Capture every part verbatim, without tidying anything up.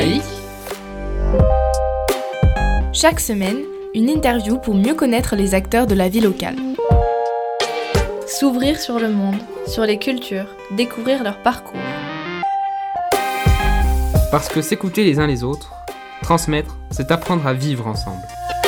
laïque. Chaque semaine, une interview pour mieux connaître les acteurs de la vie locale. S'ouvrir sur le monde, sur les cultures, découvrir leur parcours. Parce que s'écouter les uns les autres, transmettre, c'est apprendre à vivre ensemble.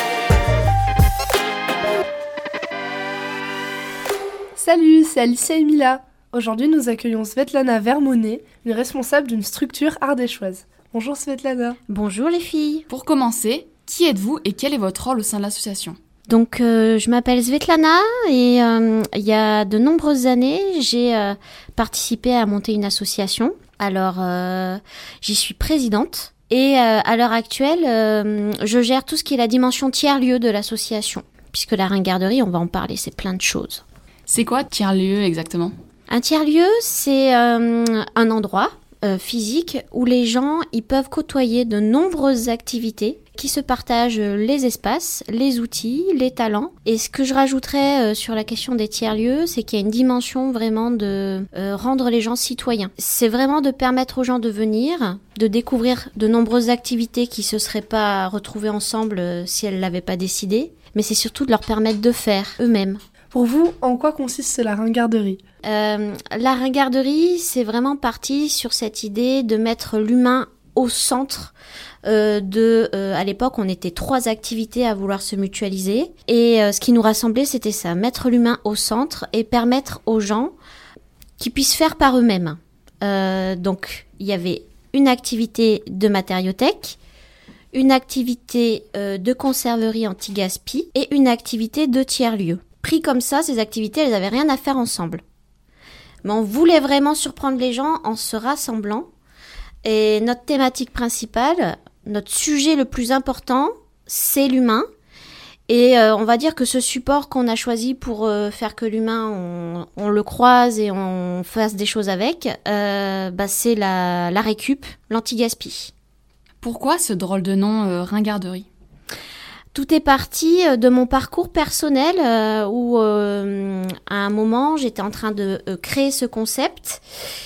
Salut, c'est Alicia et Mila. Aujourd'hui, nous accueillons Svetlana Vermonet, une responsable d'une structure ardéchoise. Bonjour Svetlana. Bonjour les filles. Pour commencer, qui êtes-vous et quel est votre rôle au sein de l'association ? Donc, euh, je m'appelle Svetlana et euh, il y a de nombreuses années, j'ai euh, participé à monter une association. Alors, euh, j'y suis présidente et euh, à l'heure actuelle, euh, je gère tout ce qui est la dimension tiers-lieu de l'association. Puisque la ringarderie, on va en parler, c'est plein de choses. C'est quoi tiers-lieu exactement ? Un tiers-lieu, c'est euh, un endroit euh, physique où les gens ils peuvent côtoyer de nombreuses activités qui se partagent les espaces, les outils, les talents. Et ce que je rajouterais euh, sur la question des tiers-lieux, c'est qu'il y a une dimension vraiment de euh, rendre les gens citoyens. C'est vraiment de permettre aux gens de venir, de découvrir de nombreuses activités qui ne se seraient pas retrouvées ensemble euh, si elles ne l'avaient pas décidé. Mais c'est surtout de leur permettre de faire eux-mêmes. Pour vous, en quoi consiste la ringarderie ? euh, La ringarderie, c'est vraiment parti sur cette idée de mettre l'humain au centre. Euh, de, euh, à l'époque, on était trois activités à vouloir se mutualiser. Et euh, ce qui nous rassemblait, c'était ça, mettre l'humain au centre et permettre aux gens qu'ils puissent faire par eux-mêmes. Euh, donc, il y avait une activité de matériothèque, une activité euh, de conserverie anti-gaspi et une activité de tiers-lieu. Pris comme ça, ces activités, elles n'avaient rien à faire ensemble. Mais on voulait vraiment surprendre les gens en se rassemblant. Et notre thématique principale, notre sujet le plus important, c'est l'humain. Et euh, on va dire que ce support qu'on a choisi pour euh, faire que l'humain, on, on le croise et on fasse des choses avec, euh, bah, c'est la, la récup, l'anti-gaspi. Pourquoi ce drôle de nom euh, ringarderie ? Tout est parti de mon parcours personnel euh, où euh, à un moment j'étais en train de euh, créer ce concept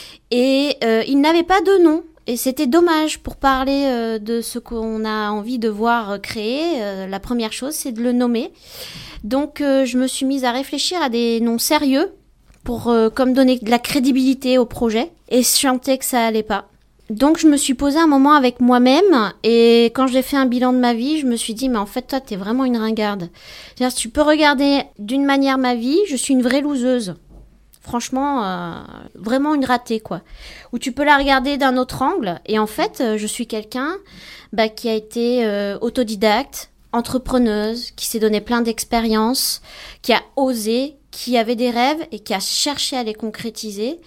et euh, il n'avait pas de nom et c'était dommage pour parler euh, de ce qu'on a envie de voir créer. Euh, la première chose c'est de le nommer. Donc euh, je me suis mise à réfléchir à des noms sérieux pour euh, comme donner de la crédibilité au projet et je sentais que ça allait pas. Donc je me suis posée un moment avec moi-même et quand j'ai fait un bilan de ma vie, je me suis dit mais en fait toi t'es vraiment une ringarde. C'est-à-dire si tu peux regarder d'une manière ma vie, je suis une vraie loseuse. Franchement, euh, vraiment une ratée quoi. Ou tu peux la regarder d'un autre angle et en fait je suis quelqu'un bah, qui a été euh, autodidacte, entrepreneuse, qui s'est donné plein d'expériences, qui a osé, qui avait des rêves et qui a cherché à les concrétiser.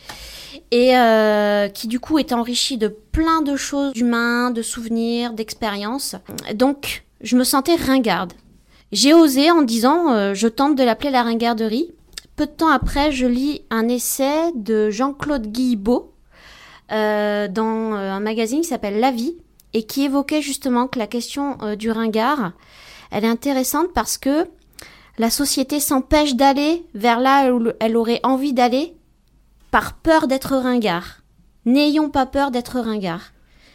Et euh, qui du coup est enrichi de plein de choses d'humains, de souvenirs, d'expériences. Donc, je me sentais ringarde. J'ai osé en disant, euh, je tente de l'appeler la ringarderie. Peu de temps après, je lis un essai de Jean-Claude Guillebeau euh, dans euh, un magazine qui s'appelle La Vie et qui évoquait justement que la question euh, du ringard, elle est intéressante parce que la société s'empêche d'aller vers là où elle aurait envie d'aller par peur d'être ringard. N'ayons pas peur d'être ringard.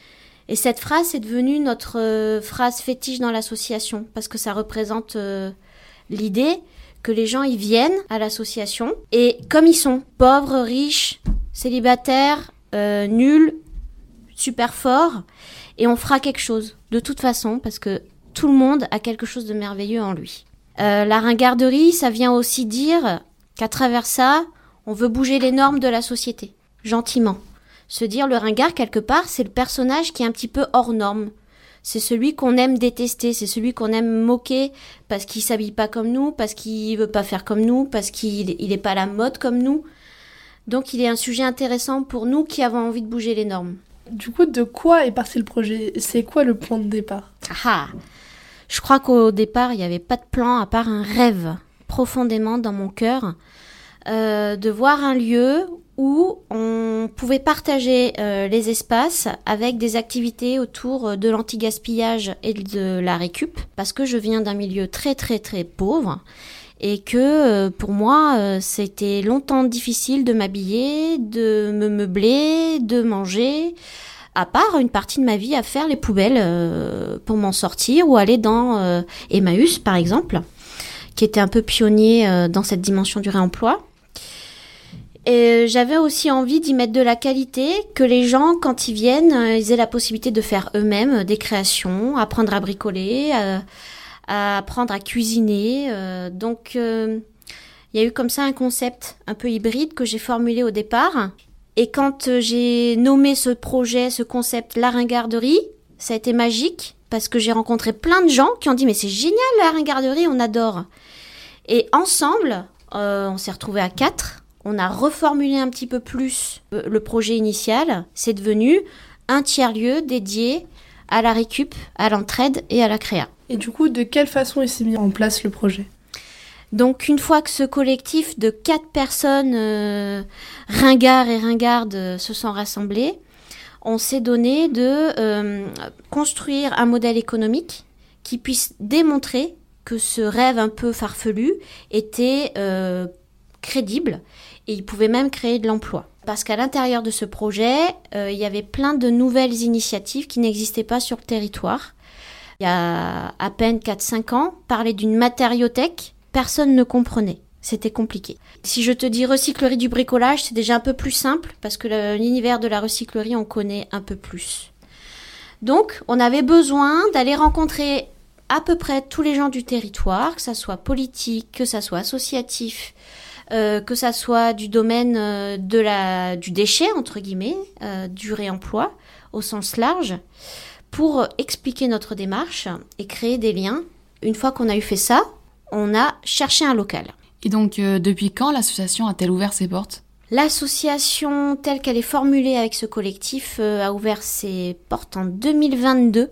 Et cette phrase est devenue notre euh, phrase fétiche dans l'association, parce que ça représente euh, l'idée que les gens y viennent à l'association, et comme ils sont pauvres, riches, célibataires, euh, nuls, super forts, et on fera quelque chose, de toute façon, parce que tout le monde a quelque chose de merveilleux en lui. Euh, la ringarderie, ça vient aussi dire qu'à travers ça, on veut bouger les normes de la société, gentiment. Se dire, le ringard, quelque part, c'est le personnage qui est un petit peu hors norme. C'est celui qu'on aime détester, c'est celui qu'on aime moquer parce qu'il s'habille pas comme nous, parce qu'il veut pas faire comme nous, parce qu'il il est pas à la mode comme nous. Donc il est un sujet intéressant pour nous qui avons envie de bouger les normes. Du coup, de quoi est parti le projet ? C'est quoi le point de départ ? Ah, je crois qu'au départ, il n'y avait pas de plan à part un rêve profondément dans mon cœur. Euh, de voir un lieu où on pouvait partager euh, les espaces avec des activités autour de l'anti-gaspillage et de la récup, parce que je viens d'un milieu très très très pauvre et que euh, pour moi euh, c'était longtemps difficile de m'habiller, de me meubler, de manger, à part une partie de ma vie à faire les poubelles euh, pour m'en sortir ou aller dans euh, Emmaüs, par exemple, qui était un peu pionnier euh, dans cette dimension du réemploi. Et j'avais aussi envie d'y mettre de la qualité, que les gens, quand ils viennent, euh, ils aient la possibilité de faire eux-mêmes des créations, apprendre à bricoler, à, à apprendre à cuisiner. Euh, donc, euh, il y a eu comme ça un concept un peu hybride que j'ai formulé au départ. Et quand euh, j'ai nommé ce projet, ce concept, la ringarderie, ça a été magique parce que j'ai rencontré plein de gens qui ont dit « Mais c'est génial la ringarderie, on adore !» Et ensemble, euh, on s'est retrouvés à quatre. On a reformulé un petit peu plus le projet initial. C'est devenu un tiers-lieu dédié à la récup, à l'entraide et à la créa. Et du coup, de quelle façon il s'est mis en place le projet ? Donc, une fois que ce collectif de quatre personnes euh, ringards et ringardes euh, se sont rassemblés, on s'est donné de euh, construire un modèle économique qui puisse démontrer que ce rêve un peu farfelu était euh, crédible et il pouvait même créer de l'emploi. Parce qu'à l'intérieur de ce projet, euh, il y avait plein de nouvelles initiatives qui n'existaient pas sur le territoire. Il y a à peine quatre cinq ans, parler d'une matériothèque, personne ne comprenait. C'était compliqué. Si je te dis recyclerie du bricolage, c'est déjà un peu plus simple parce que le, l'univers de la recyclerie, on connaît un peu plus. Donc, on avait besoin d'aller rencontrer à peu près tous les gens du territoire, que ça soit politique, que ça soit associatif, euh, que ça soit du domaine euh, de la, du déchet, entre guillemets, euh, du réemploi, au sens large, pour expliquer notre démarche et créer des liens. Une fois qu'on a eu fait ça, on a cherché un local. Et donc, euh, depuis quand l'association a-t-elle ouvert ses portes ? L'association, telle qu'elle est formulée avec ce collectif, euh, a ouvert ses portes en deux mille vingt-deux.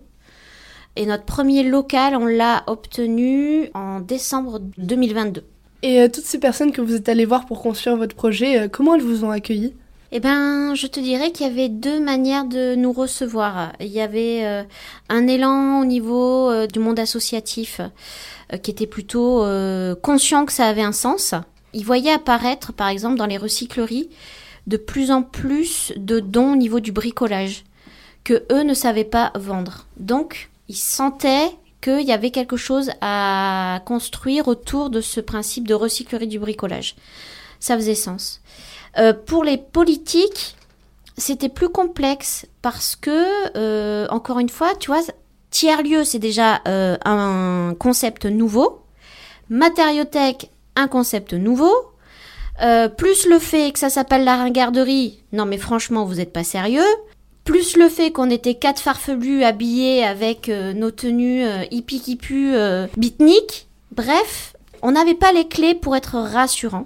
Et notre premier local, on l'a obtenu en décembre deux mille vingt-deux. Et euh, toutes ces personnes que vous êtes allées voir pour construire votre projet, euh, comment elles vous ont accueillis ? Eh ben, je te dirais qu'il y avait deux manières de nous recevoir. Il y avait euh, un élan au niveau euh, du monde associatif euh, qui était plutôt euh, conscient que ça avait un sens. Ils voyaient apparaître, par exemple, dans les recycleries, de plus en plus de dons au niveau du bricolage que eux ne savaient pas vendre. Donc, ils sentaient qu'il y avait quelque chose à construire autour de ce principe de recyclerie du bricolage. Ça faisait sens. Euh, pour les politiques, c'était plus complexe parce que, euh, encore une fois, tu vois, tiers-lieu, c'est déjà euh, un concept nouveau. Matériothèque, un concept nouveau. Euh, plus le fait que ça s'appelle la ringarderie, non mais franchement, vous n'êtes pas sérieux. Plus le fait qu'on était quatre farfelus habillés avec euh, nos tenues euh, hippie qui puent, euh, beatnik. Bref, on n'avait pas les clés pour être rassurants.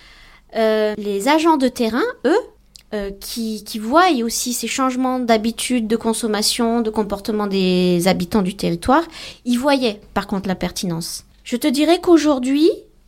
Euh, les agents de terrain, eux, euh, qui, qui voient aussi ces changements d'habitude, de consommation, de comportement des habitants du territoire, ils voyaient par contre la pertinence. Je te dirais qu'aujourd'hui,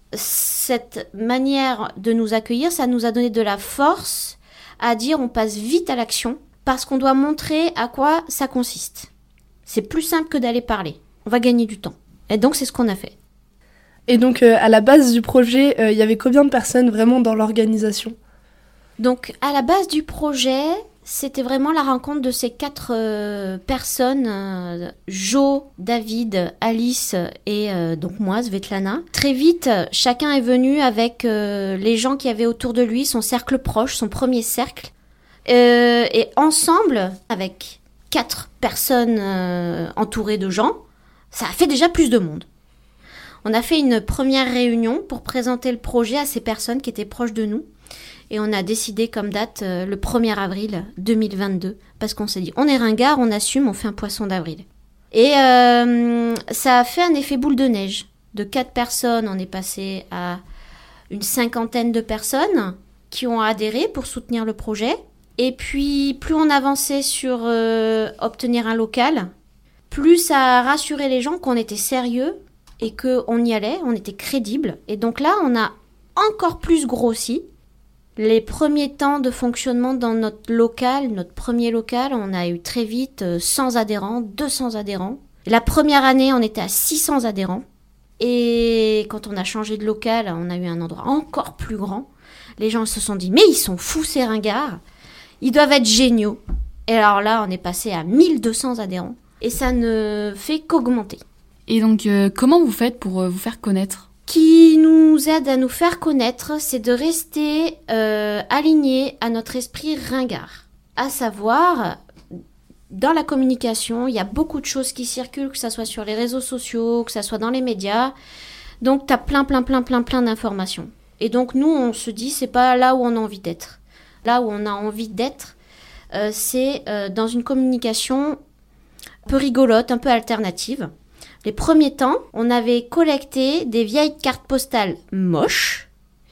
cette manière de nous accueillir, ça nous a donné de la force à dire on passe vite à l'action parce qu'on doit montrer à quoi ça consiste. C'est plus simple que d'aller parler. On va gagner du temps. Et donc, c'est ce qu'on a fait. Et donc, euh, à la base du projet, euh, il y avait combien de personnes vraiment dans l'organisation ? Donc, à la base du projet, c'était vraiment la rencontre de ces quatre euh, personnes, euh, Jo, David, Alice et euh, donc moi, Svetlana. Très vite, chacun est venu avec euh, les gens qui avaient autour de lui, son cercle proche, son premier cercle. Euh, et ensemble, avec quatre personnes euh, entourées de gens, ça a fait déjà plus de monde. On a fait une première réunion pour présenter le projet à ces personnes qui étaient proches de nous. Et on a décidé comme date euh, le premier avril deux mille vingt-deux. Parce qu'on s'est dit, on est ringard, on assume, on fait un poisson d'avril. Et euh, ça a fait un effet boule de neige. De quatre personnes, on est passé à une cinquantaine de personnes qui ont adhéré pour soutenir le projet. Et puis, plus on avançait sur euh, obtenir un local, plus ça a rassuré les gens qu'on était sérieux et qu'on y allait, on était crédible. Et donc là, on a encore plus grossi. Les premiers temps de fonctionnement dans notre local, notre premier local, on a eu très vite cent adhérents, deux cents adhérents. La première année, on était à six cents adhérents. Et quand on a changé de local, on a eu un endroit encore plus grand. Les gens se sont dit, mais ils sont fous ces ringards. Ils doivent être géniaux. Et alors là, on est passé à mille deux cents adhérents. Et ça ne fait qu'augmenter. Et donc, euh, comment vous faites pour euh, vous faire connaître ? Qui nous aide à nous faire connaître, c'est de rester euh, alignés à notre esprit ringard. À savoir, dans la communication, il y a beaucoup de choses qui circulent, que ce soit sur les réseaux sociaux, que ce soit dans les médias. Donc, tu as plein, plein, plein, plein, plein d'informations. Et donc, nous, on se dit, c'est pas là où on a envie d'être. Là où on a envie d'être, euh, c'est euh, dans une communication un peu rigolote, un peu alternative. Les premiers temps, on avait collecté des vieilles cartes postales moches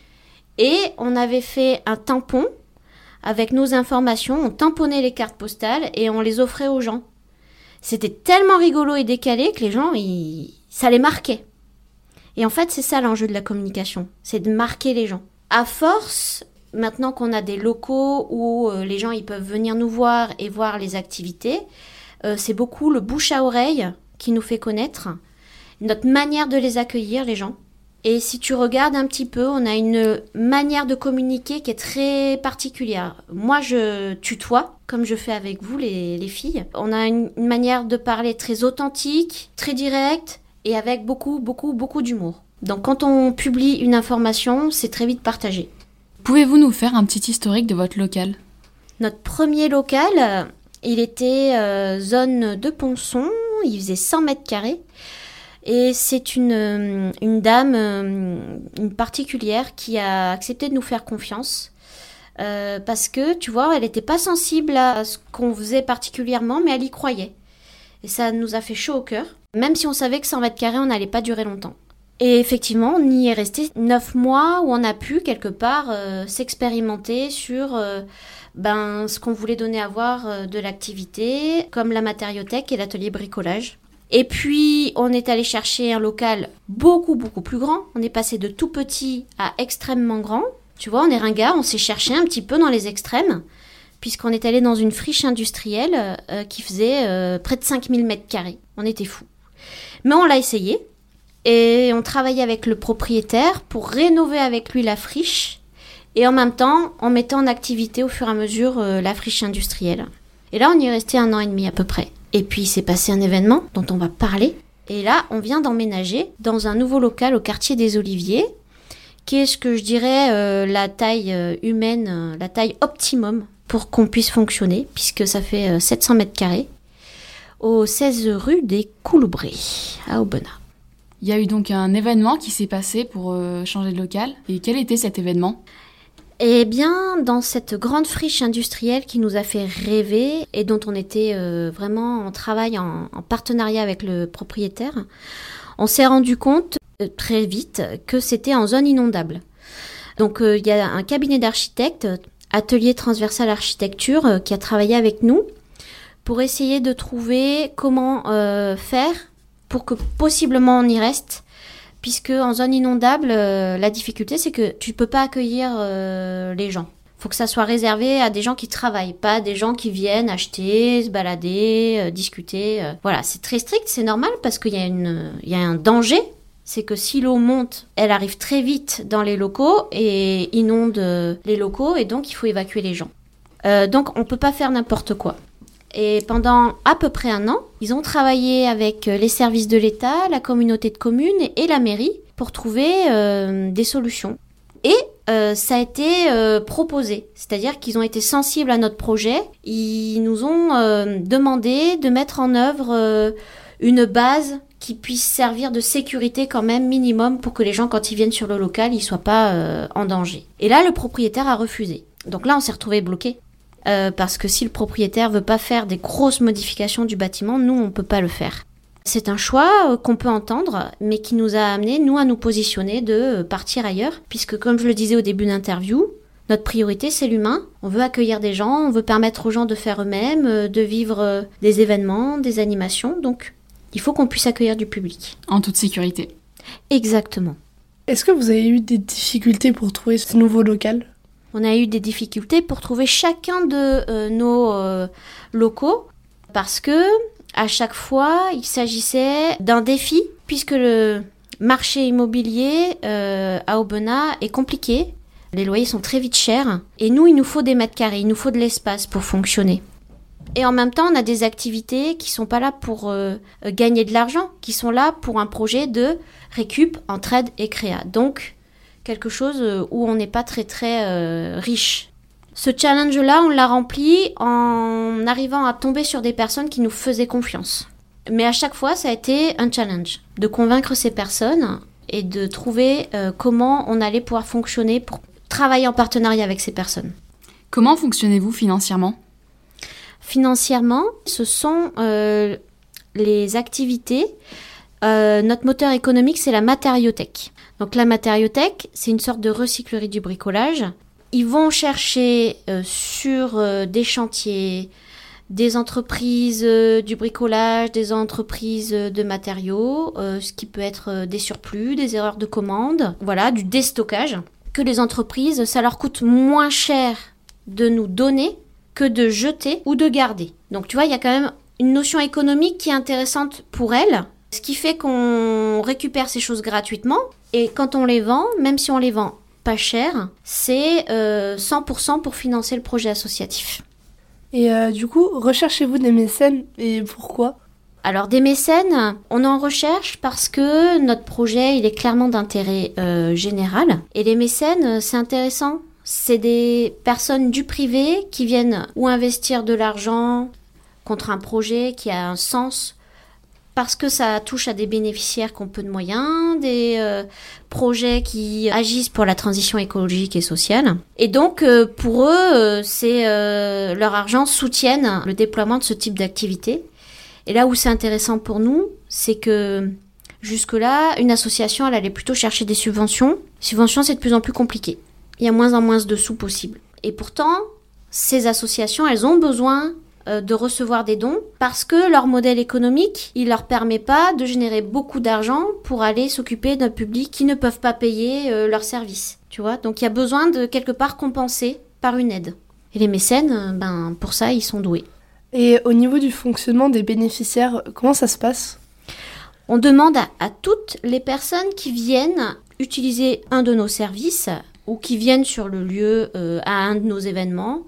et on avait fait un tampon avec nos informations. On tamponnait les cartes postales et on les offrait aux gens. C'était tellement rigolo et décalé que les gens, ils... ça les marquait. Et en fait, c'est ça l'enjeu de la communication, c'est de marquer les gens. À force, maintenant qu'on a des locaux où euh, les gens ils peuvent venir nous voir et voir les activités, euh, c'est beaucoup le bouche à oreille qui nous fait connaître, notre manière de les accueillir, les gens. Et si tu regardes un petit peu, on a une manière de communiquer qui est très particulière. Moi, je tutoie, comme je fais avec vous, les, les filles. On a une, une manière de parler très authentique, très directe, et avec beaucoup, beaucoup, beaucoup d'humour. Donc quand on publie une information, c'est très vite partagé. Pouvez-vous nous faire un petit historique de votre local ? Notre premier local, il était euh, zone de Ponçon, il faisait cent mètres carrés. Et c'est une, une dame, une particulière, qui a accepté de nous faire confiance. Euh, parce que, tu vois, elle n'était pas sensible à ce qu'on faisait particulièrement, mais elle y croyait. Et ça nous a fait chaud au cœur. Même si on savait que cent mètres carrés, on n'allait pas durer longtemps. Et effectivement, on y est resté neuf mois où on a pu, quelque part, euh, s'expérimenter sur euh, ben, ce qu'on voulait donner à voir euh, de l'activité, comme la matériothèque et l'atelier bricolage. Et puis, on est allé chercher un local beaucoup, beaucoup plus grand. On est passé de tout petit à extrêmement grand. Tu vois, on est ringard, on s'est cherché un petit peu dans les extrêmes, puisqu'on est allé dans une friche industrielle euh, qui faisait euh, près de cinq mille mètres carrés. On était fous. Mais on l'a essayé. Et on travaillait avec le propriétaire pour rénover avec lui la friche. Et en même temps, on mettait en activité au fur et à mesure euh, la friche industrielle. Et là, on y est resté un an et demi à peu près. Et puis, il s'est passé un événement dont on va parler. Et là, on vient d'emménager dans un nouveau local au quartier des Oliviers, qui est ce que je dirais euh, la taille euh, humaine, euh, la taille optimum pour qu'on puisse fonctionner, puisque ça fait euh, sept cents mètres carrés, au seize rue des Couloubrés, à Aubenas. Il y a eu donc un événement qui s'est passé pour euh, changer de local. Et quel était cet événement ? Eh bien, dans cette grande friche industrielle qui nous a fait rêver et dont on était euh, vraiment en travail, en, en partenariat avec le propriétaire, on s'est rendu compte euh, très vite que c'était en zone inondable. Donc, euh, il y a un cabinet d'architectes, Atelier Transversal Architecture, euh, qui a travaillé avec nous pour essayer de trouver comment euh, faire pour que possiblement on y reste. Puisque en zone inondable, euh, la difficulté, c'est que tu ne peux pas accueillir euh, les gens. Il faut que ça soit réservé à des gens qui travaillent, pas à des gens qui viennent acheter, se balader, euh, discuter. Euh. Voilà, c'est très strict, c'est normal, parce qu'il y a, une, il y a un danger. C'est que si l'eau monte, elle arrive très vite dans les locaux et inonde les locaux, et donc il faut évacuer les gens. Euh, donc on ne peut pas faire n'importe quoi. Et pendant à peu près un an, ils ont travaillé avec les services de l'État, la communauté de communes et la mairie pour trouver euh, des solutions. Et euh, ça a été euh, proposé, c'est-à-dire qu'ils ont été sensibles à notre projet. Ils nous ont euh, demandé de mettre en œuvre euh, une base qui puisse servir de sécurité quand même minimum pour que les gens, quand ils viennent sur le local, ils ne soient pas euh, en danger. Et là, le propriétaire a refusé. Donc là, on s'est retrouvés bloqués. Euh, parce que si le propriétaire veut pas faire des grosses modifications du bâtiment, nous, on peut pas le faire. C'est un choix euh, qu'on peut entendre, mais qui nous a amené, nous, à nous positionner de euh, partir ailleurs, puisque, comme je le disais au début d'interview, notre priorité, c'est l'humain. On veut accueillir des gens, on veut permettre aux gens de faire eux-mêmes, euh, de vivre euh, des événements, des animations, donc il faut qu'on puisse accueillir du public. En toute sécurité. Exactement. Est-ce que vous avez eu des difficultés pour trouver ce nouveau local ? On a eu des difficultés pour trouver chacun de euh, nos euh, locaux parce que à chaque fois, il s'agissait d'un défi puisque le marché immobilier euh, à Aubenas est compliqué. Les loyers sont très vite chers et nous, il nous faut des mètres carrés, il nous faut de l'espace pour fonctionner. Et en même temps, on a des activités qui sont pas là pour euh, gagner de l'argent, qui sont là pour un projet de récup, entraide et créa. Donc, quelque chose où on n'est pas très très euh, riche. Ce challenge-là, on l'a rempli en arrivant à tomber sur des personnes qui nous faisaient confiance. Mais à chaque fois, ça a été un challenge de convaincre ces personnes et de trouver euh, comment on allait pouvoir fonctionner pour travailler en partenariat avec ces personnes. Comment fonctionnez-vous financièrement ? Financièrement, ce sont euh, les activités. Euh, notre moteur économique, c'est la matériothèque. Donc la matériothèque, c'est une sorte de recyclerie du bricolage. Ils vont chercher euh, sur euh, des chantiers, des entreprises euh, du bricolage, des entreprises euh, de matériaux, euh, ce qui peut être euh, des surplus, des erreurs de commande, voilà, du déstockage, que les entreprises, ça leur coûte moins cher de nous donner que de jeter ou de garder. Donc tu vois, il y a quand même une notion économique qui est intéressante pour elles, ce qui fait qu'on récupère ces choses gratuitement, et quand on les vend, même si on les vend pas cher, c'est euh, cent pour cent pour financer le projet associatif. Et euh, du coup, recherchez-vous des mécènes et pourquoi ? Alors des mécènes, on en recherche parce que notre projet, il est clairement d'intérêt euh, général. Et les mécènes, c'est intéressant. C'est des personnes du privé qui viennent ou investir de l'argent contre un projet qui a un sens parce que ça touche à des bénéficiaires qui ont peu de moyens, des euh, projets qui agissent pour la transition écologique et sociale. Et donc, euh, pour eux, euh, c'est euh, leur argent soutienne le déploiement de ce type d'activité. Et là où c'est intéressant pour nous, c'est que jusque-là, une association, elle allait plutôt chercher des subventions. Subventions, c'est de plus en plus compliqué. Il y a moins en moins de sous possibles. Et pourtant, ces associations, elles ont besoin de recevoir des dons parce que leur modèle économique, il leur permet pas de générer beaucoup d'argent pour aller s'occuper d'un public qui ne peuvent pas payer euh, leurs services, tu vois. Donc il y a besoin de quelque part compenser par une aide. Et les mécènes, ben pour ça, ils sont doués. Et au niveau du fonctionnement des bénéficiaires, comment ça se passe ? On demande à, à toutes les personnes qui viennent utiliser un de nos services ou qui viennent sur le lieu euh, à un de nos événements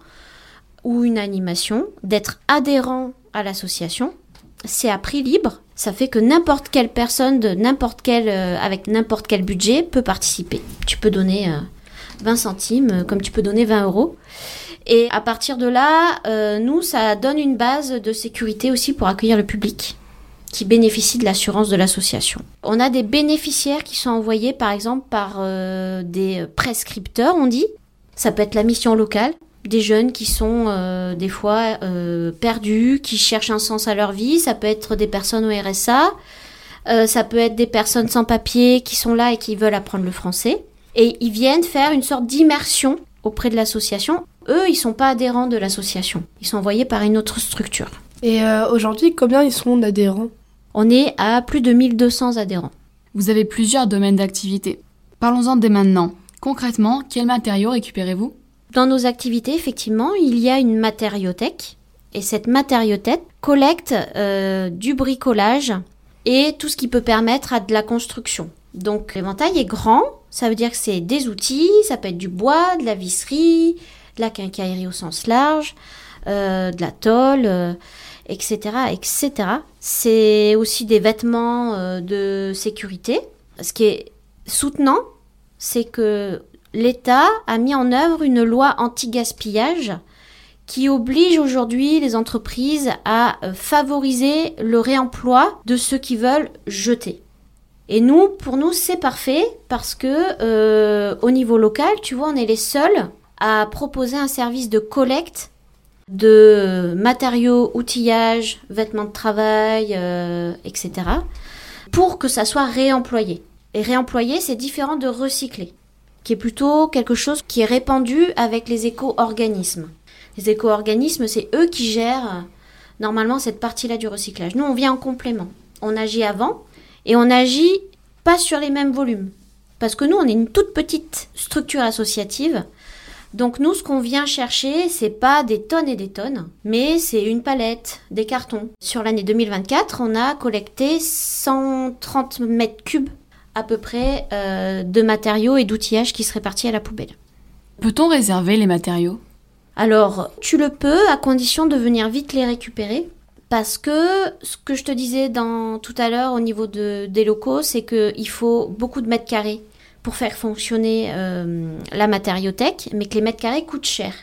ou une animation, d'être adhérent à l'association. C'est à prix libre. Ça fait que n'importe quelle personne de n'importe quel, euh, avec n'importe quel budget peut participer. Tu peux donner euh, vingt centimes, euh, comme tu peux donner vingt euros. Et à partir de là, euh, nous, ça donne une base de sécurité aussi pour accueillir le public qui bénéficie de l'assurance de l'association. On a des bénéficiaires qui sont envoyés, par exemple, par euh, des prescripteurs, on dit. Ça peut être la mission locale. Des jeunes qui sont euh, des fois euh, perdus, qui cherchent un sens à leur vie. Ça peut être des personnes au R S A, euh, ça peut être des personnes sans papier qui sont là et qui veulent apprendre le français. Et ils viennent faire une sorte d'immersion auprès de l'association. Eux, ils sont pas adhérents de l'association. Ils sont envoyés par une autre structure. Et euh, aujourd'hui, combien ils sont d'adhérents ? On est à plus de mille deux cents adhérents. Vous avez plusieurs domaines d'activité. Parlons-en dès maintenant. Concrètement, quels matériaux récupérez-vous ? Dans nos activités, effectivement, il y a une matériothèque. Et cette matériothèque collecte euh, du bricolage et tout ce qui peut permettre à de la construction. Donc l'éventail est grand, ça veut dire que c'est des outils, ça peut être du bois, de la visserie, de la quincaillerie au sens large, euh, de la tôle, euh, et cetera, et cetera. C'est aussi des vêtements euh, de sécurité. Ce qui est soutenant, c'est que l'État a mis en œuvre une loi anti-gaspillage qui oblige aujourd'hui les entreprises à favoriser le réemploi de ceux qui veulent jeter. Et nous, pour nous, c'est parfait parce que euh, au niveau local, tu vois, on est les seuls à proposer un service de collecte de matériaux, outillages, vêtements de travail, euh, et cetera, pour que ça soit réemployé. Et réemployer, c'est différent de recycler, qui est plutôt quelque chose qui est répandu avec les éco-organismes. Les éco-organismes, c'est eux qui gèrent normalement cette partie-là du recyclage. Nous, on vient en complément. On agit avant et on agit pas sur les mêmes volumes. Parce que nous, on est une toute petite structure associative. Donc nous, ce qu'on vient chercher, c'est pas des tonnes et des tonnes, mais c'est une palette, des cartons. Sur l'année deux mille vingt-quatre, on a collecté cent trente mètres cubes à peu près euh, de matériaux et d'outillages qui seraient partis à la poubelle. Peut-on réserver les matériaux ? Alors, tu le peux à condition de venir vite les récupérer. Parce que ce que je te disais dans, tout à l'heure au niveau de, des locaux, c'est qu'il faut beaucoup de mètres carrés pour faire fonctionner euh, la matériothèque, mais que les mètres carrés coûtent cher.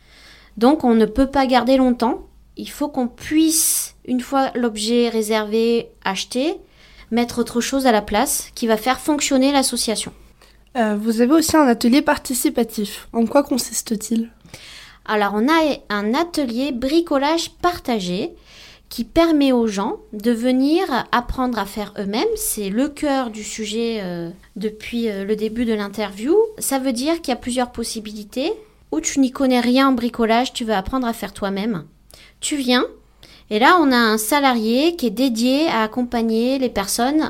Donc on ne peut pas garder longtemps. Il faut qu'on puisse, une fois l'objet réservé, acheté, mettre autre chose à la place qui va faire fonctionner l'association. Euh, vous avez aussi un atelier participatif. En quoi consiste-t-il ? Alors on a un atelier bricolage partagé qui permet aux gens de venir apprendre à faire eux-mêmes. C'est le cœur du sujet euh, depuis euh, le début de l'interview. Ça veut dire qu'il y a plusieurs possibilités. Où tu n'y connais rien en bricolage, tu vas apprendre à faire toi-même. Tu viens, et là on a un salarié qui est dédié à accompagner les personnes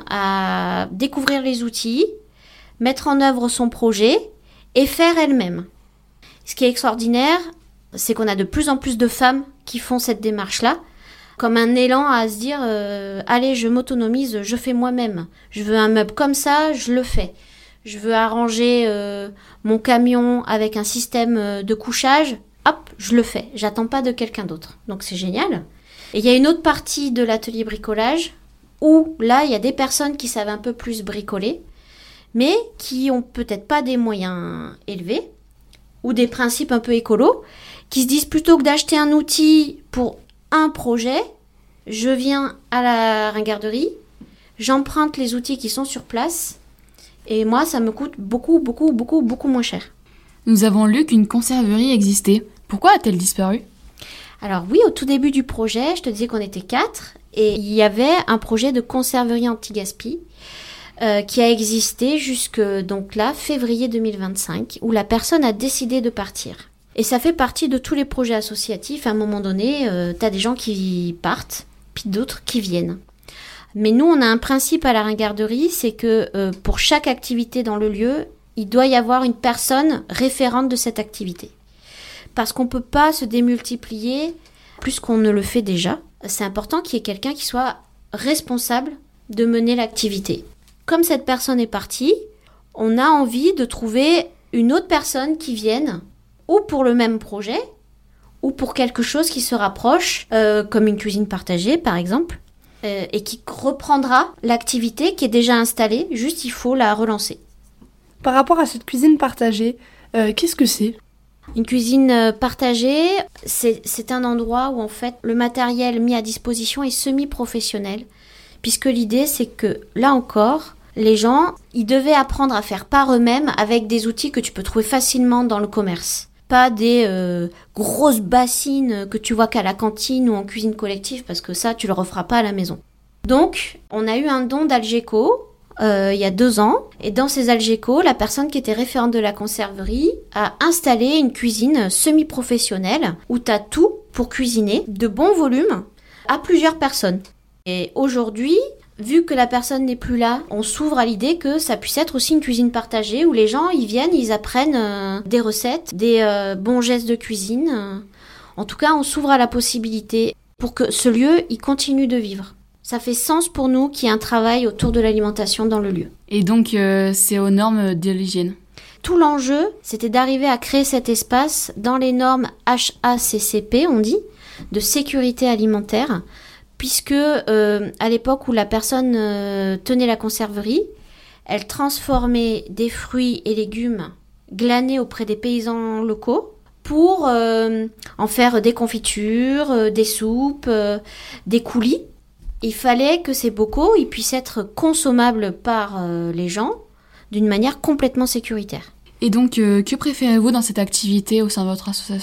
à découvrir les outils, mettre en œuvre son projet et faire elles-mêmes. Ce qui est extraordinaire, c'est qu'on a de plus en plus de femmes qui font cette démarche-là, comme un élan à se dire euh, « Allez, je m'autonomise, je fais moi-même. Je veux un meuble comme ça, je le fais. Je veux arranger euh, mon camion avec un système euh, de couchage, hop, je le fais. J'attends pas de quelqu'un d'autre. » Donc c'est génial. Et il y a une autre partie de l'atelier bricolage où là, il y a des personnes qui savent un peu plus bricoler, mais qui ont peut-être pas des moyens élevés ou des principes un peu écolos, qui se disent plutôt que d'acheter un outil pour un projet, je viens à la ringarderie, j'emprunte les outils qui sont sur place, et moi, ça me coûte beaucoup, beaucoup, beaucoup, beaucoup moins cher. Nous avons lu qu'une conserverie existait. Pourquoi a-t-elle disparu ? Alors oui, au tout début du projet, je te disais qu'on était quatre, et il y avait un projet de conserverie anti-gaspi euh, qui a existé jusque donc là, février deux mille vingt-cinq, où la personne a décidé de partir. Et ça fait partie de tous les projets associatifs. À un moment donné, euh, tu as des gens qui partent, puis d'autres qui viennent. Mais nous, on a un principe à la ringarderie, c'est que euh, pour chaque activité dans le lieu, il doit y avoir une personne référente de cette activité. Parce qu'on ne peut pas se démultiplier plus qu'on ne le fait déjà. C'est important qu'il y ait quelqu'un qui soit responsable de mener l'activité. Comme cette personne est partie, on a envie de trouver une autre personne qui vienne, ou pour le même projet, ou pour quelque chose qui se rapproche, euh, comme une cuisine partagée par exemple, euh, et qui reprendra l'activité qui est déjà installée, juste il faut la relancer. Par rapport à cette cuisine partagée, euh, qu'est-ce que c'est ? Une cuisine partagée, c'est, c'est un endroit où en fait le matériel mis à disposition est semi-professionnel, puisque l'idée c'est que là encore, les gens, ils devaient apprendre à faire par eux-mêmes avec des outils que tu peux trouver facilement dans le commerce. Pas des euh, grosses bassines que tu vois qu'à la cantine ou en cuisine collective, parce que ça, tu le referas pas à la maison. Donc, on a eu un don d'Algeco euh, il y a deux ans. Et dans ces Algeco, la personne qui était référente de la conserverie a installé une cuisine semi-professionnelle où tu as tout pour cuisiner, de bon volume, à plusieurs personnes. Et aujourd'hui, vu que la personne n'est plus là, on s'ouvre à l'idée que ça puisse être aussi une cuisine partagée où les gens, ils viennent, ils apprennent euh, des recettes, des euh, bons gestes de cuisine. En tout cas, on s'ouvre à la possibilité pour que ce lieu, il continue de vivre. Ça fait sens pour nous qu'il y ait un travail autour de l'alimentation dans le lieu. Et donc, euh, c'est aux normes de l'hygiène. Tout l'enjeu, c'était d'arriver à créer cet espace dans les normes H A C C P, on dit, de sécurité alimentaire, puisque euh, à l'époque où la personne euh, tenait la conserverie, elle transformait des fruits et légumes glanés auprès des paysans locaux pour euh, en faire des confitures, euh, des soupes, euh, des coulis. Il fallait que ces bocaux ils puissent être consommables par euh, les gens d'une manière complètement sécuritaire. Et donc, euh, que préférez-vous dans cette activité au sein de votre association ?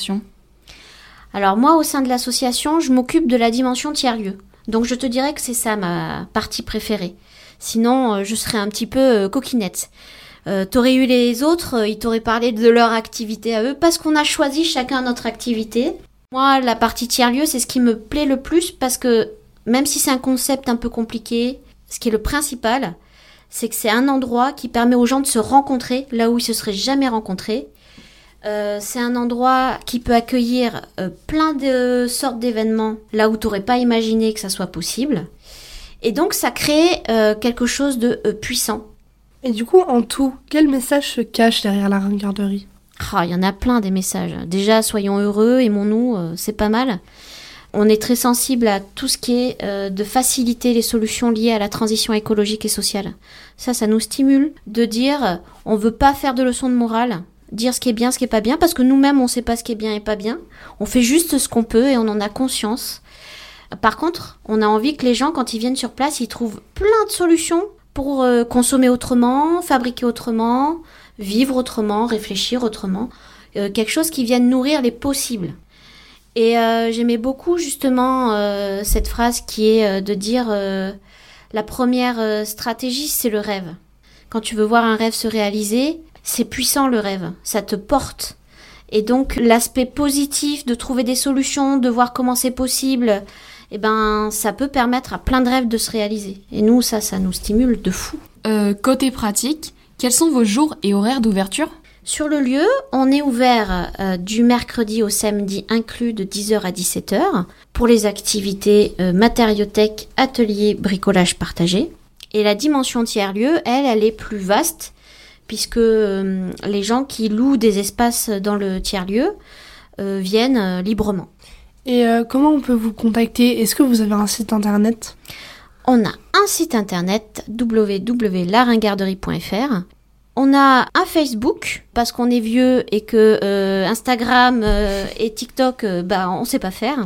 Alors moi, au sein de l'association, je m'occupe de la dimension tiers-lieu. Donc je te dirais que c'est ça ma partie préférée. Sinon, euh, je serais un petit peu euh, coquinette. Euh, t'aurais eu les autres, euh, ils t'auraient parlé de leur activité à eux, parce qu'on a choisi chacun notre activité. Moi, la partie tiers-lieu, c'est ce qui me plaît le plus, parce que même si c'est un concept un peu compliqué, ce qui est le principal, c'est que c'est un endroit qui permet aux gens de se rencontrer là où ils se seraient jamais rencontrés. Euh, c'est un endroit qui peut accueillir euh, plein de sortes d'événements là où tu n'aurais pas imaginé que ça soit possible. Et donc, ça crée euh, quelque chose de euh, puissant. Et du coup, en tout, quel message se cache derrière la ringarderie ? Ah, il y en a plein des messages. Déjà, soyons heureux, aimons-nous, euh, c'est pas mal. On est très sensible à tout ce qui est euh, de faciliter les solutions liées à la transition écologique et sociale. Ça, ça nous stimule de dire euh, on veut pas faire de leçons de morale, dire ce qui est bien, ce qui est pas bien, parce que nous-mêmes, on sait pas ce qui est bien et pas bien. On fait juste ce qu'on peut et on en a conscience. Par contre, on a envie que les gens, quand ils viennent sur place, ils trouvent plein de solutions pour euh, consommer autrement, fabriquer autrement, vivre autrement, réfléchir autrement. Euh, quelque chose qui vienne nourrir les possibles. Et euh, j'aimais beaucoup justement euh, cette phrase qui est euh, de dire euh, la première euh, stratégie, c'est le rêve. Quand tu veux voir un rêve se réaliser, c'est puissant le rêve, ça te porte. Et donc l'aspect positif de trouver des solutions, de voir comment c'est possible, eh ben, ça peut permettre à plein de rêves de se réaliser. Et nous, ça, ça nous stimule de fou. Euh, côté pratique, quels sont vos jours et horaires d'ouverture ? Sur le lieu, on est ouvert euh, du mercredi au samedi inclus de dix heures à dix-sept heures pour les activités euh, matériothèque, atelier, bricolage partagé. Et la dimension tiers-lieu, elle, elle est plus vaste puisque euh, les gens qui louent des espaces dans le tiers-lieu euh, viennent euh, librement. Et euh, comment on peut vous contacter ? Est-ce que vous avez un site internet ? On a un site internet w w w point la ringarderie point f r. On a un Facebook, parce qu'on est vieux et que euh, Instagram euh, et TikTok, euh, bah, on sait pas faire.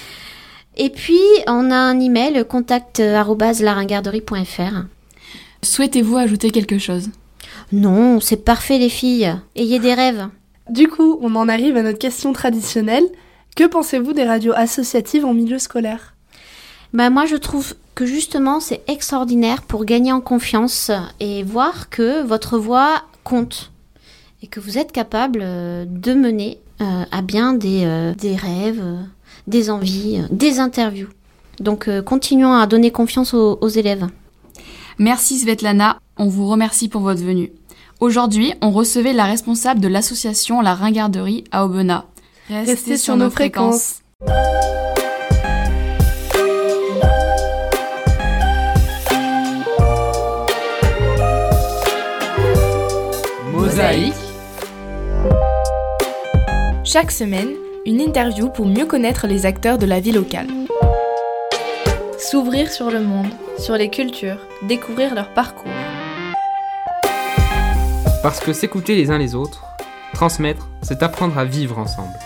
Et puis, on a un email, contact arobase la ringarderie point f r. Souhaitez-vous ajouter quelque chose ? Non, c'est parfait les filles. Ayez des rêves. Du coup, on en arrive à notre question traditionnelle. Que pensez-vous des radios associatives en milieu scolaire ? Bah, moi, je trouve que justement, c'est extraordinaire pour gagner en confiance et voir que votre voix compte et que vous êtes capable de mener euh, à bien des, euh, des rêves, euh, des envies, euh, des interviews. Donc, euh, continuons à donner confiance aux, aux élèves. Merci Svetlana, on vous remercie pour votre venue. Aujourd'hui, on recevait la responsable de l'association La Ringarderie à Aubenas. Restez, Restez sur nos fréquences. Mosaïque. Chaque semaine, une interview pour mieux connaître les acteurs de la vie locale. S'ouvrir sur le monde, sur les cultures, découvrir leur parcours. Parce que s'écouter les uns les autres, transmettre, c'est apprendre à vivre ensemble.